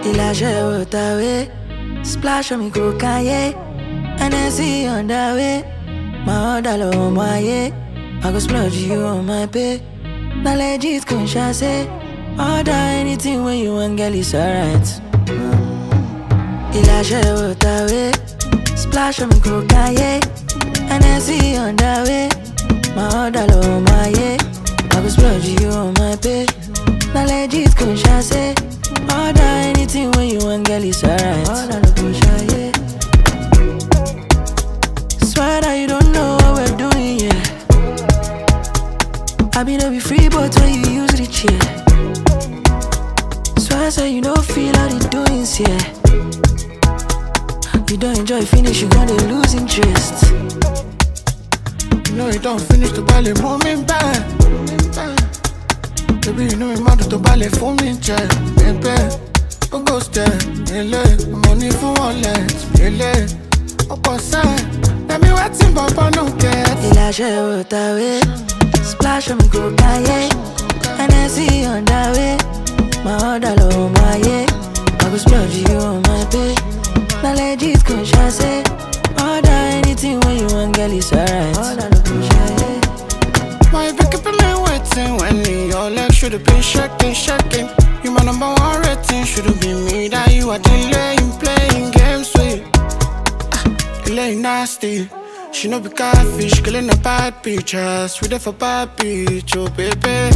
Il a joué ta way. Splash on me go Kanye. And I see you on the way. My order low my yeah. I go splurge you on my pay. Now legit conscious say. Order anything when you want, girl, it's alright. Il a joué ta way. Splash on me go Kanye. And I see you on the way. My order low my yeah. I go splurge you on my pay. Now legit conscious say. Order anything when you want, girl, it's alright. Order no conscious, yeah. Swear that you don't know what we're doing, yeah. I mean, I'll be free, but when you use the chair. Swear so you don't feel all the doings, yeah. You don't enjoy finish, you gonna lose interest. You know you don't finish the ballet, moment back. Baby, you know me mad to ballet for me, check. Baby, go go step, money for wallet, up on side. Let me wait in Papa no get. Il a joué ta way. Splash on me go Kanye. And I see you on the way. My order low my yeah. I go splurge you on my pay. Now legit conscious say. Order anything when you want, girl, it's alright. Order no conscious, yeah. Why you pick up on me waiting when your legs should've been shaking? You my number one rating, should've been me that you are delaying, playing games with. Delay nasty, she no be catfish, killing a bad pictures, we there for bad bitch, oh baby.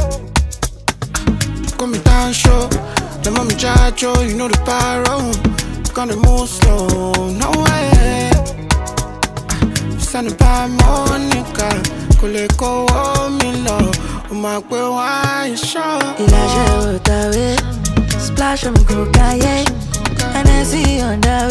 Call me down show, the mommy judge, oh, you know the pyro. Gonna move slow, no way. Send a bad Monica. Go me low, my boy, why you show? Il a joué ta way. Splash on me go Kanye. And I see you on the